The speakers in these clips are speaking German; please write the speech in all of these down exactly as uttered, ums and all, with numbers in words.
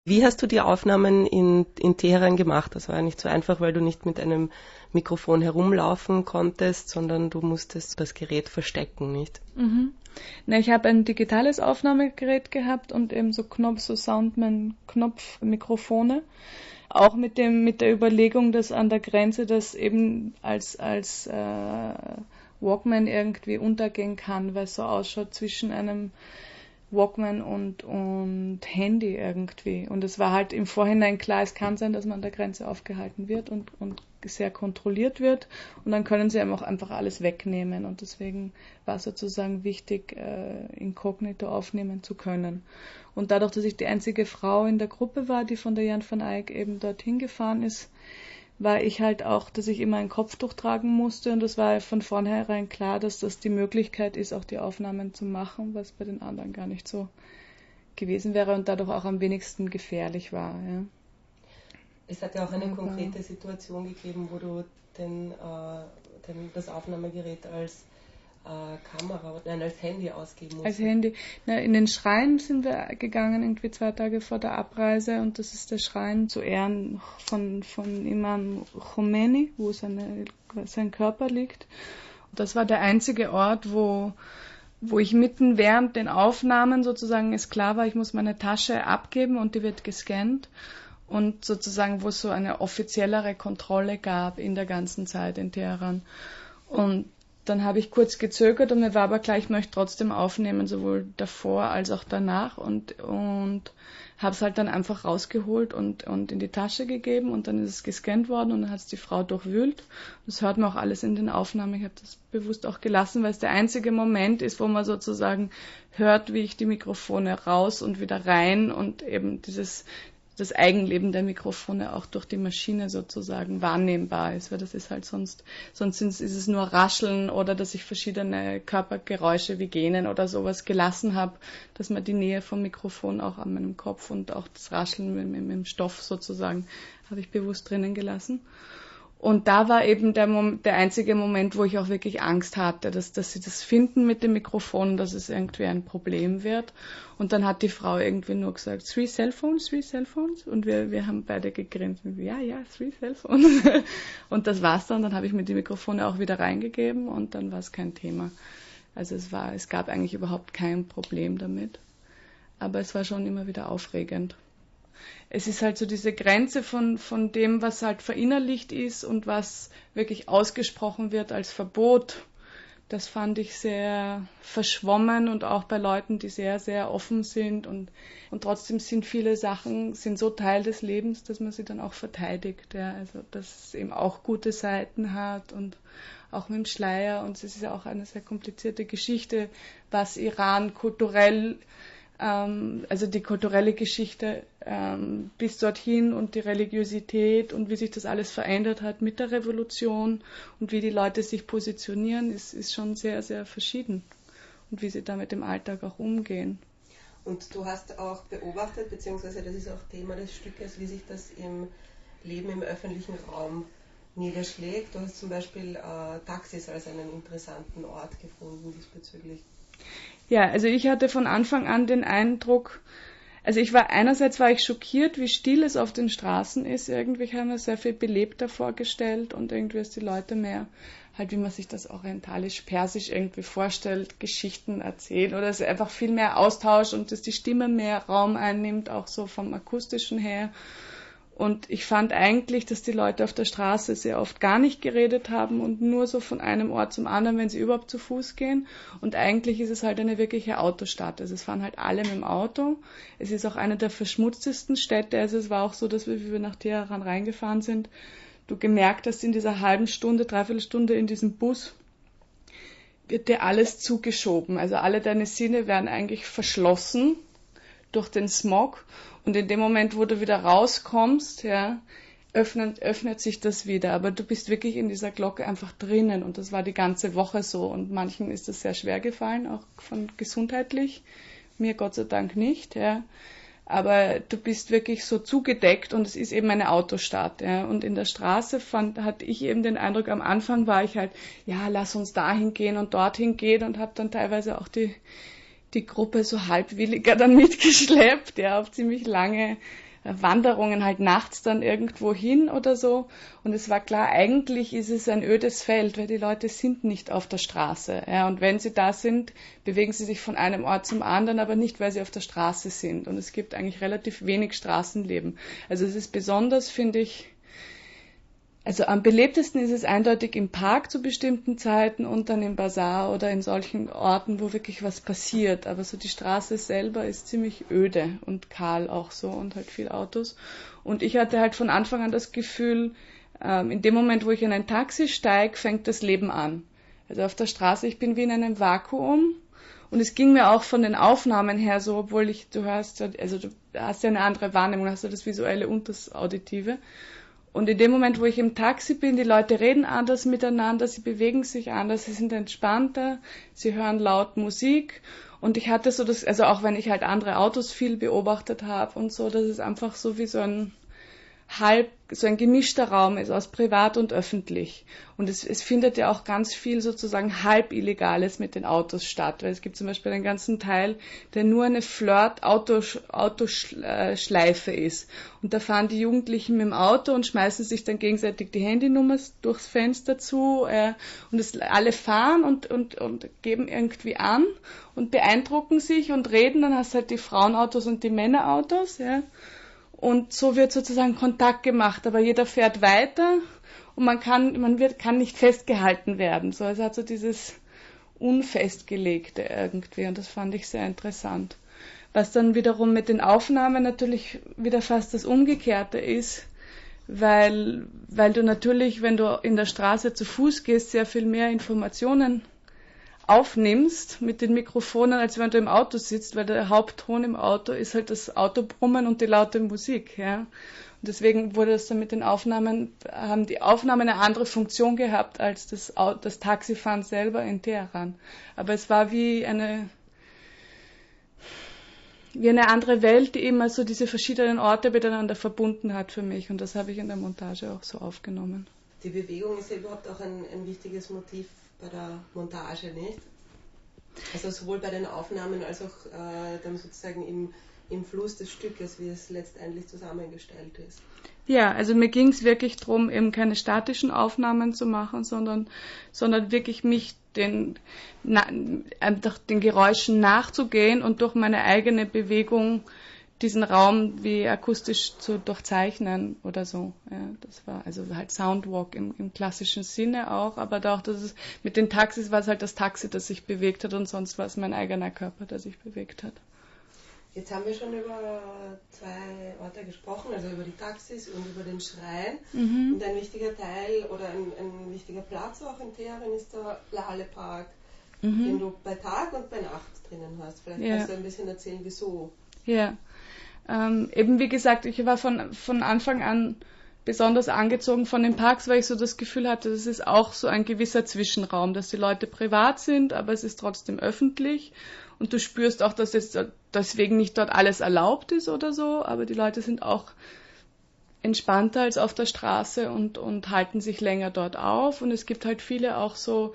Wie hast du die Aufnahmen in, in Teheran gemacht? Das war ja nicht so einfach, weil du nicht mit einem Mikrofon herumlaufen konntest, sondern du musstest das Gerät verstecken, nicht? Mhm. Na, ich habe ein digitales Aufnahmegerät gehabt und eben so Knopf, so Soundman-Knopfmikrofone. Auch mit dem, mit der Überlegung, dass an der Grenze das eben als, als äh, Walkman irgendwie untergehen kann, weil es so ausschaut zwischen einem Walkman und, und Handy irgendwie. Und es war halt im Vorhinein klar, es kann sein, dass man an der Grenze aufgehalten wird und, und sehr kontrolliert wird. Und dann können sie einem auch einfach alles wegnehmen. Und deswegen war es sozusagen wichtig, äh, inkognito aufnehmen zu können. Und dadurch, dass ich die einzige Frau in der Gruppe war, die von der Jan van Eyck eben dorthin gefahren ist, war ich halt auch, dass ich immer ein Kopftuch tragen musste, und es war von vornherein klar, dass das die Möglichkeit ist, auch die Aufnahmen zu machen, was bei den anderen gar nicht so gewesen wäre und dadurch auch am wenigsten gefährlich war. Ja. Es hat ja auch eine Aber konkrete Situation gegeben, wo du den, äh, den, das Aufnahmegerät als äh, Kamera, nein, als Handy ausgeben musst. Als Handy. Na, in den Schrein sind wir gegangen, irgendwie zwei Tage vor der Abreise, und das ist der Schrein zu Ehren von, von Imam Khomeini, wo seine, sein Körper liegt. Und das war der einzige Ort, wo, wo ich mitten während den Aufnahmen sozusagen es klar war, ich muss meine Tasche abgeben und die wird gescannt. Und sozusagen, wo es so eine offiziellere Kontrolle gab in der ganzen Zeit in Teheran. Und dann habe ich kurz gezögert, und mir war aber klar, ich möchte trotzdem aufnehmen, sowohl davor als auch danach, und, und habe es halt dann einfach rausgeholt und, und in die Tasche gegeben, und dann ist es gescannt worden, und dann hat es die Frau durchwühlt. Das hört man auch alles in den Aufnahmen. Ich habe das bewusst auch gelassen, weil es der einzige Moment ist, wo man sozusagen hört, wie ich die Mikrofone raus und wieder rein, und eben dieses das Eigenleben der Mikrofone auch durch die Maschine sozusagen wahrnehmbar ist, weil das ist halt sonst, sonst ist es nur Rascheln oder dass ich verschiedene Körpergeräusche wie Gähnen oder sowas gelassen habe, dass man die Nähe vom Mikrofon auch an meinem Kopf und auch das Rascheln mit, mit, mit dem Stoff sozusagen habe ich bewusst drinnen gelassen. Und da war eben der, Mom- der einzige Moment, wo ich auch wirklich Angst hatte, dass, dass sie das finden mit dem Mikrofon, dass es irgendwie ein Problem wird. Und dann hat die Frau irgendwie nur gesagt, three cellphones, three cellphones. Und wir, wir haben beide gegrinst. Und ja, ja, three cellphones. Und das war's dann. Dann habe ich mir die Mikrofone auch wieder reingegeben, und dann war es kein Thema. Also es war, es gab eigentlich überhaupt kein Problem damit. Aber es war schon immer wieder aufregend. Es ist halt so diese Grenze von, von dem, was halt verinnerlicht ist und was wirklich ausgesprochen wird als Verbot. Das fand ich sehr verschwommen, und auch bei Leuten, die sehr, sehr offen sind, und, und trotzdem sind viele Sachen sind so Teil des Lebens, dass man sie dann auch verteidigt. Ja. Also, dass es eben auch gute Seiten hat, und auch mit dem Schleier, und es ist ja auch eine sehr komplizierte Geschichte, was Iran kulturell also die kulturelle Geschichte ähm, bis dorthin und die Religiosität und wie sich das alles verändert hat mit der Revolution und wie die Leute sich positionieren, ist, ist schon sehr, sehr verschieden, und wie sie da mit dem Alltag auch umgehen. Und du hast auch beobachtet, beziehungsweise das ist auch Thema des Stückes, wie sich das im Leben im öffentlichen Raum niederschlägt. Du hast zum Beispiel äh, Taxis als einen interessanten Ort gefunden diesbezüglich. Ja, also ich hatte von Anfang an den Eindruck, also ich war, einerseits war ich schockiert, wie still es auf den Straßen ist. Irgendwie haben wir sehr viel belebter vorgestellt, und irgendwie ist die Leute mehr, halt wie man sich das orientalisch-persisch irgendwie vorstellt, Geschichten erzählen, oder es ist einfach viel mehr Austausch, und dass die Stimme mehr Raum einnimmt, auch so vom Akustischen her. Und ich fand eigentlich, dass die Leute auf der Straße sehr oft gar nicht geredet haben und nur so von einem Ort zum anderen, wenn sie überhaupt zu Fuß gehen. Und eigentlich ist es halt eine wirkliche Autostadt. Also es fahren halt alle mit dem Auto. Es ist auch eine der verschmutztesten Städte. Also es war auch so, dass wir, wie wir nach Teheran reingefahren sind, du gemerkt hast, in dieser halben Stunde, dreiviertel Stunde in diesem Bus wird dir alles zugeschoben. Also alle deine Sinne werden eigentlich verschlossen durch den Smog. Und in dem Moment, wo du wieder rauskommst, ja, öffnet, öffnet sich das wieder. Aber du bist wirklich in dieser Glocke einfach drinnen. Und das war die ganze Woche so. Und manchen ist das sehr schwer gefallen, auch von gesundheitlich. Mir Gott sei Dank nicht. Ja. Aber du bist wirklich so zugedeckt, und es ist eben eine Autostadt. Ja. Und in der Straße fand, hatte ich eben den Eindruck, am Anfang war ich halt, ja, lass uns dahin gehen und dorthin gehen, und habe dann teilweise auch die die Gruppe so halbwilliger dann mitgeschleppt, ja, auf ziemlich lange Wanderungen halt nachts dann irgendwo hin oder so. Und es war klar, eigentlich ist es ein ödes Feld, weil die Leute sind nicht auf der Straße. Ja, und wenn sie da sind, bewegen sie sich von einem Ort zum anderen, aber nicht, weil sie auf der Straße sind. Und es gibt eigentlich relativ wenig Straßenleben. Also es ist besonders, finde ich, also am belebtesten ist es eindeutig im Park zu bestimmten Zeiten und dann im Bazar oder in solchen Orten, wo wirklich was passiert. Aber so die Straße selber ist ziemlich öde und kahl auch so und halt viel Autos. Und ich hatte halt von Anfang an das Gefühl, ähm, in dem Moment, wo ich in ein Taxi steige, fängt das Leben an. Also auf der Straße, ich bin wie in einem Vakuum. Und es ging mir auch von den Aufnahmen her so, obwohl ich, du hörst, also du hast ja eine andere Wahrnehmung, hast du das Visuelle und das Auditive. Und in dem Moment, wo ich im Taxi bin, die Leute reden anders miteinander, sie bewegen sich anders, sie sind entspannter, sie hören laut Musik. Und ich hatte so das, also auch wenn ich halt andere Autos viel beobachtet habe und so, dass es einfach so wie so ein halb, so ein gemischter Raum ist aus privat und öffentlich. Und es, es findet ja auch ganz viel sozusagen halb Illegales mit den Autos statt, weil es gibt zum Beispiel einen ganzen Teil, der nur eine Flirt-Autoschleife ist. Und da fahren die Jugendlichen mit dem Auto und schmeißen sich dann gegenseitig die Handynummer durchs Fenster zu. Äh, und es, alle fahren und, und, und geben irgendwie an und beeindrucken sich und reden. Dann hast du halt die Frauenautos und die Männerautos, ja. Und so wird sozusagen Kontakt gemacht, aber jeder fährt weiter und man kann, man wird, kann nicht festgehalten werden. So, es hat so dieses Unfestgelegte irgendwie und das fand ich sehr interessant. Was dann wiederum mit den Aufnahmen natürlich wieder fast das Umgekehrte ist, weil, weil du natürlich, wenn du in der Straße zu Fuß gehst, sehr viel mehr Informationen aufnimmst mit den Mikrofonen, als wenn du im Auto sitzt, weil der Hauptton im Auto ist halt das Autobrummen und die laute Musik, ja. Und deswegen wurde das dann mit den Aufnahmen, haben die Aufnahmen eine andere Funktion gehabt als das, das Taxifahren selber in Teheran. Aber es war wie eine, wie eine andere Welt, die immer so diese verschiedenen Orte miteinander verbunden hat für mich. Und das habe ich in der Montage auch so aufgenommen. Die Bewegung ist ja überhaupt auch ein, ein wichtiges Motiv bei der Montage, nicht? Also sowohl bei den Aufnahmen als auch äh, dann sozusagen im, im Fluss des Stückes, wie es letztendlich zusammengestellt ist. Ja, also mir ging es wirklich darum, eben keine statischen Aufnahmen zu machen, sondern, sondern wirklich mich den, na, einfach den Geräuschen nachzugehen und durch meine eigene Bewegung diesen Raum wie akustisch zu durchzeichnen oder so. Ja, das war also halt Soundwalk im, im klassischen Sinne auch, aber da auch, dass es mit den Taxis war es halt das Taxi, das sich bewegt hat und sonst war es mein eigener Körper, der sich bewegt hat. Jetzt haben wir schon über zwei Orte gesprochen, also über die Taxis und über den Schrein. Mhm. Und ein wichtiger Teil oder ein, ein wichtiger Platz auch in Teheran ist der Lale Park, mhm. den du bei Tag und bei Nacht drinnen hast. Vielleicht ja. kannst du ein bisschen erzählen, wieso. Ja. Ähm, eben wie gesagt, ich war von, von Anfang an besonders angezogen von den Parks, weil ich so das Gefühl hatte, das ist auch so ein gewisser Zwischenraum, dass die Leute privat sind, aber es ist trotzdem öffentlich und du spürst auch, dass jetzt deswegen nicht dort alles erlaubt ist oder so, aber die Leute sind auch entspannter als auf der Straße und, und halten sich länger dort auf und es gibt halt viele auch so,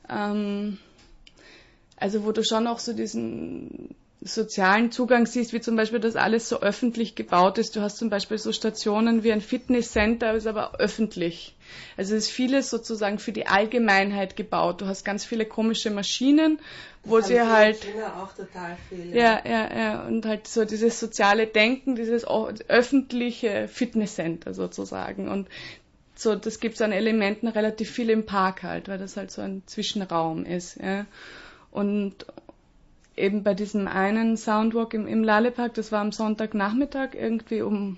ähm, also wo du schon auch so diesen sozialen Zugang siehst, wie zum Beispiel, dass alles so öffentlich gebaut ist. Du hast zum Beispiel so Stationen wie ein Fitnesscenter, ist aber öffentlich. Also es ist vieles sozusagen für die Allgemeinheit gebaut. Du hast ganz viele komische Maschinen, wo sie halt... auch total viel. Ja, ja, ja. Und halt so dieses soziale Denken, dieses öffentliche Fitnesscenter sozusagen. Und so, das gibt es an Elementen relativ viel im Park halt, weil das halt so ein Zwischenraum ist. Ja. Und eben bei diesem einen Soundwalk im, im Lale-Park, das war am Sonntagnachmittag irgendwie um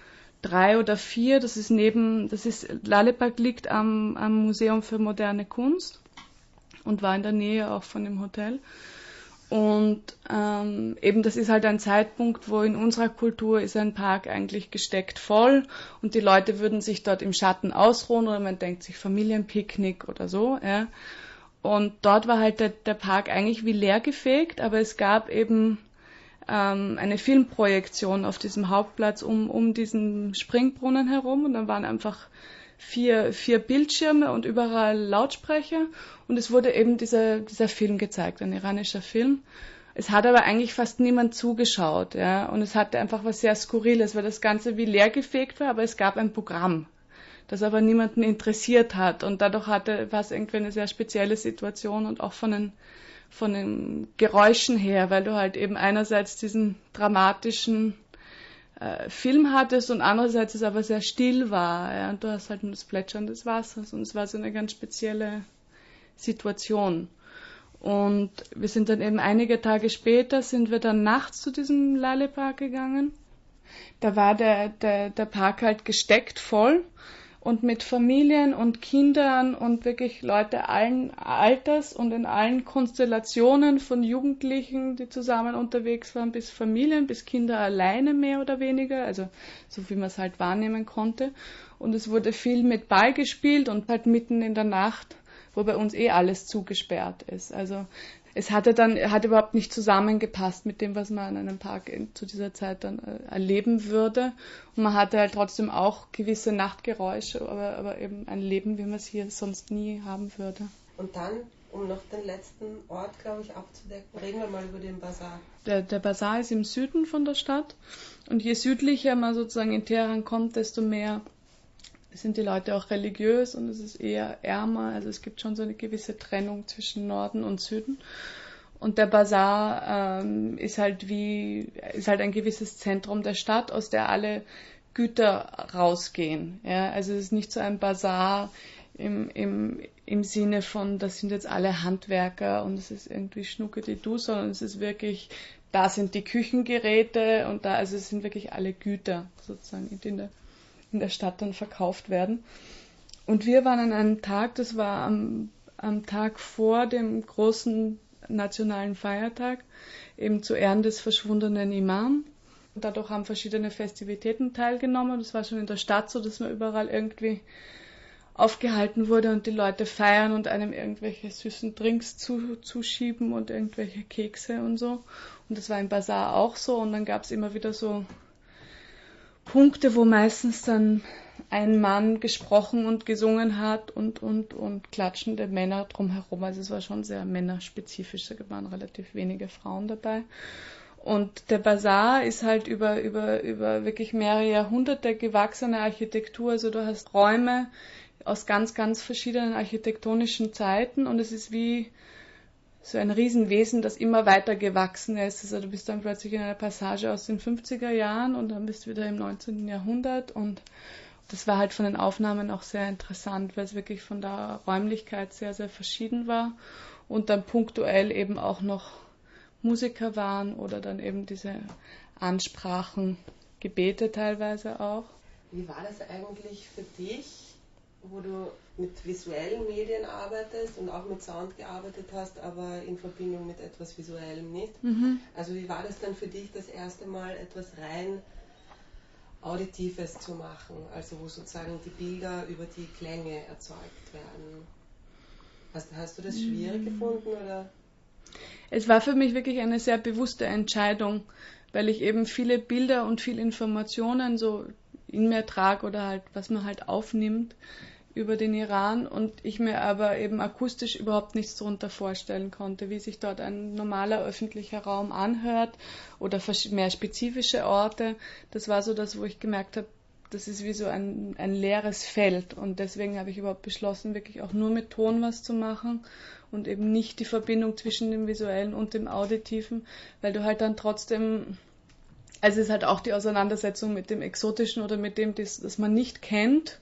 drei oder vier, das ist neben, das ist, Lale-Park liegt am, am Museum für moderne Kunst und war in der Nähe auch von dem Hotel. Und ähm, eben das ist halt ein Zeitpunkt, wo in unserer Kultur ist ein Park eigentlich gesteckt voll und die Leute würden sich dort im Schatten ausruhen oder man denkt sich Familienpicknick oder so, ja. Und dort war halt der, der Park eigentlich wie leergefegt, aber es gab eben ähm, eine Filmprojektion auf diesem Hauptplatz um, um diesen Springbrunnen herum und dann waren einfach vier, vier Bildschirme und überall Lautsprecher und es wurde eben dieser, dieser Film gezeigt, ein iranischer Film. Es hat aber eigentlich fast niemand zugeschaut, ja, und es hatte einfach was sehr Skurriles, weil das Ganze wie leergefegt war, aber es gab ein Programm, das aber niemanden interessiert hat, und dadurch hatte, war es irgendwie eine sehr spezielle Situation und auch von den, von den Geräuschen her, weil du halt eben einerseits diesen dramatischen äh, Film hattest und andererseits es aber sehr still war, ja, und du hast halt nur das Plätschern des Wassers und es war so eine ganz spezielle Situation. Und wir sind dann eben einige Tage später, sind wir dann nachts zu diesem Lallepark gegangen. Da war der, der, der Park halt gesteckt voll und mit Familien und Kindern und wirklich Leute allen Alters und in allen Konstellationen von Jugendlichen, die zusammen unterwegs waren, bis Familien, bis Kinder alleine mehr oder weniger, also so wie man es halt wahrnehmen konnte. Und es wurde viel mit Ball gespielt und halt mitten in der Nacht, wo bei uns eh alles zugesperrt ist. Also es hatte dann, hat überhaupt nicht zusammengepasst mit dem, was man in einem Park in, zu dieser Zeit dann äh, erleben würde. Und man hatte halt trotzdem auch gewisse Nachtgeräusche, aber, aber eben ein Leben, wie man es hier sonst nie haben würde. Und dann, um noch den letzten Ort, glaube ich, abzudecken, reden wir mal über den Basar. Der, der Basar ist im Süden von der Stadt. Und je südlicher man sozusagen in Teheran kommt, desto mehr sind die Leute auch religiös und es ist eher ärmer. Also es gibt schon so eine gewisse Trennung zwischen Norden und Süden. Und der Basar ähm, ist halt wie, ist halt ein gewisses Zentrum der Stadt, aus der alle Güter rausgehen. Ja? Also es ist nicht so ein Basar im, im, im Sinne von, das sind jetzt alle Handwerker und es ist irgendwie Schnucke-die-Du, sondern es ist wirklich, da sind die Küchengeräte und da, also es sind wirklich alle Güter sozusagen in der in der Stadt dann verkauft werden. Und wir waren an einem Tag, das war am, am Tag vor dem großen nationalen Feiertag, eben zu Ehren des verschwundenen Imam. Und dadurch haben verschiedene Festivitäten teilgenommen. Das war schon in der Stadt so, dass man überall irgendwie aufgehalten wurde und die Leute feiern und einem irgendwelche süßen Drinks zu, zuschieben und irgendwelche Kekse und so. Und das war im Basar auch so. Und dann gab es immer wieder so Punkte, wo meistens dann ein Mann gesprochen und gesungen hat und, und, und klatschende Männer drumherum. Also es war schon sehr männerspezifisch, da waren relativ wenige Frauen dabei. Und der Basar ist halt über, über, über wirklich mehrere Jahrhunderte gewachsene Architektur. Also du hast Räume aus ganz, ganz verschiedenen architektonischen Zeiten und es ist wie so ein Riesenwesen, das immer weiter gewachsen ist. Also du bist dann plötzlich in einer Passage aus den fünfziger Jahren und dann bist du wieder im neunzehnten Jahrhundert und das war halt von den Aufnahmen auch sehr interessant, weil es wirklich von der Räumlichkeit sehr, sehr verschieden war und dann punktuell eben auch noch Musiker waren oder dann eben diese Ansprachen, Gebete teilweise auch. Wie war das eigentlich für dich, wo du mit visuellen Medien arbeitest und auch mit Sound gearbeitet hast, aber in Verbindung mit etwas Visuellem nicht? Mhm. Also wie war das dann für dich, das erste Mal etwas rein Auditives zu machen, also wo sozusagen die Bilder über die Klänge erzeugt werden? Hast, hast du das schwierig mhm. gefunden oder? Es war für mich wirklich eine sehr bewusste Entscheidung, weil ich eben viele Bilder und viel Informationen so in mir trage oder halt, was man halt aufnimmt über den Iran und ich mir aber eben akustisch überhaupt nichts darunter vorstellen konnte, wie sich dort ein normaler öffentlicher Raum anhört oder mehr spezifische Orte. Das war so das, wo ich gemerkt habe, das ist wie so ein, ein leeres Feld und deswegen habe ich überhaupt beschlossen, wirklich auch nur mit Ton was zu machen und eben nicht die Verbindung zwischen dem Visuellen und dem Auditiven, weil du halt dann trotzdem, also es ist halt auch die Auseinandersetzung mit dem Exotischen oder mit dem, das, das man nicht kennt,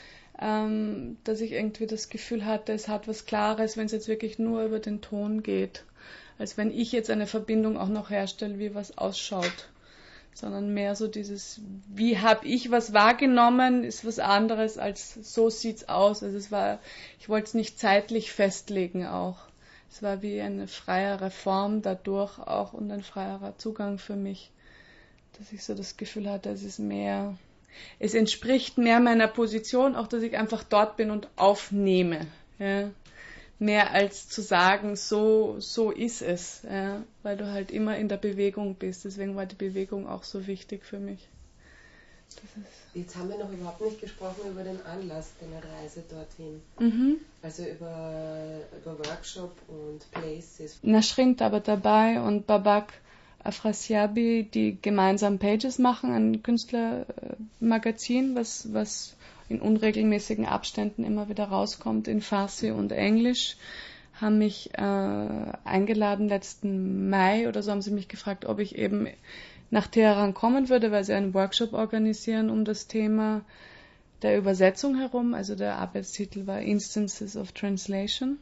ähm, dass ich irgendwie das Gefühl hatte, es hat was Klares, wenn es jetzt wirklich nur über den Ton geht, als wenn ich jetzt eine Verbindung auch noch herstelle, wie was ausschaut. Sondern mehr so dieses, wie habe ich was wahrgenommen, ist was anderes als so sieht's aus. Also es war, ich wollte es nicht zeitlich festlegen auch. Es war wie eine freiere Form dadurch auch und ein freierer Zugang für mich, dass ich so das Gefühl hatte, es ist mehr, es entspricht mehr meiner Position, auch dass ich einfach dort bin und aufnehme. Ja. Mehr als zu sagen, so, so ist es, ja, weil du halt immer in der Bewegung bist. Deswegen war die Bewegung auch so wichtig für mich. Das ist Jetzt haben wir noch überhaupt nicht gesprochen über den Anlass deiner Reise dorthin. mhm. Also über, über Workshop und Places. Nasrin aber dabei und Babak Afrasiabi, die gemeinsam Pages machen, ein Künstlermagazin, was, was in unregelmäßigen Abständen immer wieder rauskommt in Farsi und Englisch, haben mich äh, eingeladen letzten Mai oder so, haben sie mich gefragt, ob ich eben nach Teheran kommen würde, weil sie einen Workshop organisieren um das Thema der Übersetzung herum. Also der Arbeitstitel war Instances of Translation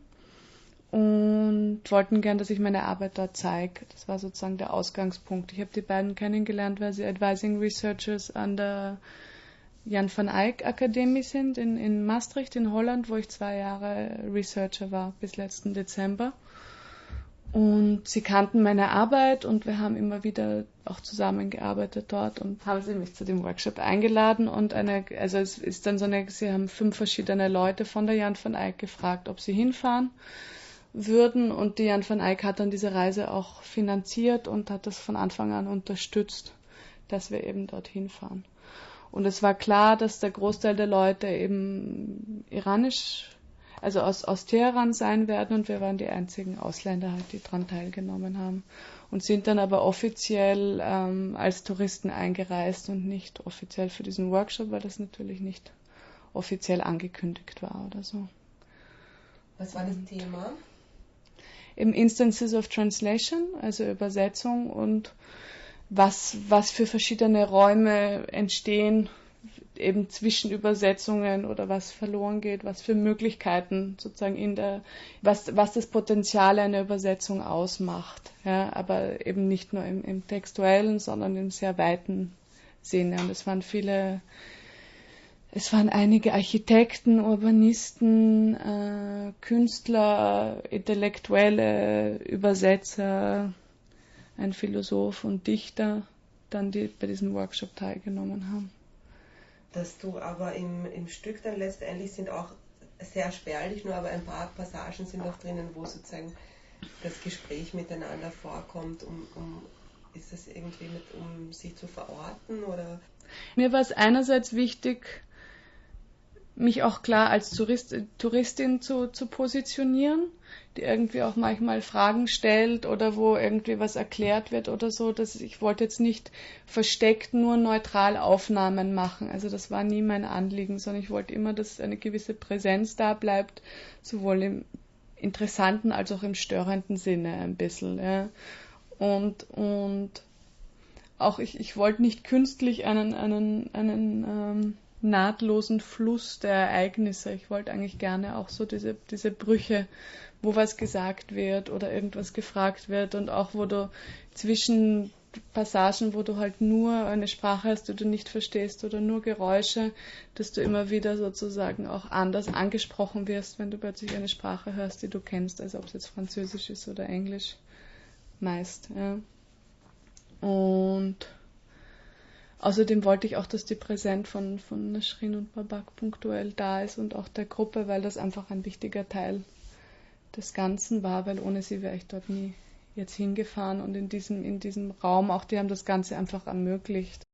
und wollten gern, dass ich meine Arbeit dort zeige. Das war sozusagen der Ausgangspunkt. Ich habe die beiden kennengelernt, weil sie Advising Researchers an der Jan van Eyck Akademie sind in, in Maastricht in Holland, wo ich zwei Jahre Researcher war bis letzten Dezember. Und sie kannten meine Arbeit und wir haben immer wieder auch zusammengearbeitet dort und haben sie mich zu dem Workshop eingeladen und eine, also es ist dann so eine, sie haben fünf verschiedene Leute von der Jan van Eyck gefragt, ob sie hinfahren würden und die Jan van Eyck hat dann diese Reise auch finanziert und hat das von Anfang an unterstützt, dass wir eben dorthin fahren. Und es war klar, dass der Großteil der Leute eben iranisch, also aus, aus Teheran sein werden und wir waren die einzigen Ausländer halt, die daran teilgenommen haben und sind dann aber offiziell ähm, als Touristen eingereist und nicht offiziell für diesen Workshop, weil das natürlich nicht offiziell angekündigt war oder so. Was war das Thema? Im Instances of Translation, also Übersetzung und was, was für verschiedene Räume entstehen, eben zwischen Übersetzungen oder was verloren geht, was für Möglichkeiten sozusagen in der, was, was das Potenzial einer Übersetzung ausmacht, ja, aber eben nicht nur im, im textuellen, sondern im sehr weiten Sinne. Und es waren viele, es waren einige Architekten, Urbanisten, äh, Künstler, Intellektuelle, Übersetzer, ein Philosoph und Dichter, dann die bei diesem Workshop teilgenommen haben. Dass du aber im, im Stück dann letztendlich sind auch sehr spärlich, nur aber ein paar Passagen sind auch drinnen, wo sozusagen das Gespräch miteinander vorkommt, um, um ist das irgendwie mit, um sich zu verorten oder? Mir war es einerseits wichtig, mich auch klar als Tourist, Touristin zu, zu positionieren, die irgendwie auch manchmal Fragen stellt oder wo irgendwie was erklärt wird oder so. Dass ich wollte jetzt nicht versteckt nur neutral Aufnahmen machen. Also das war nie mein Anliegen, sondern ich wollte immer, dass eine gewisse Präsenz da bleibt, sowohl im interessanten als auch im störenden Sinne ein bisschen. Ja. Und, und auch ich, ich wollte nicht künstlich einen, einen, einen ähm, nahtlosen Fluss der Ereignisse. Ich wollte eigentlich gerne auch so diese, diese Brüche, wo was gesagt wird oder irgendwas gefragt wird und auch wo du zwischen Passagen, wo du halt nur eine Sprache hast, die du nicht verstehst oder nur Geräusche, dass du immer wieder sozusagen auch anders angesprochen wirst, wenn du plötzlich eine Sprache hörst, die du kennst, also ob es jetzt Französisch ist oder Englisch meist. Ja. Und außerdem wollte ich auch, dass die Präsenz von, von Nasrin und Babak punktuell da ist und auch der Gruppe, weil das einfach ein wichtiger Teil des Ganzen war, weil ohne sie wäre ich dort nie jetzt hingefahren und in diesem, in diesem Raum, auch die haben das Ganze einfach ermöglicht.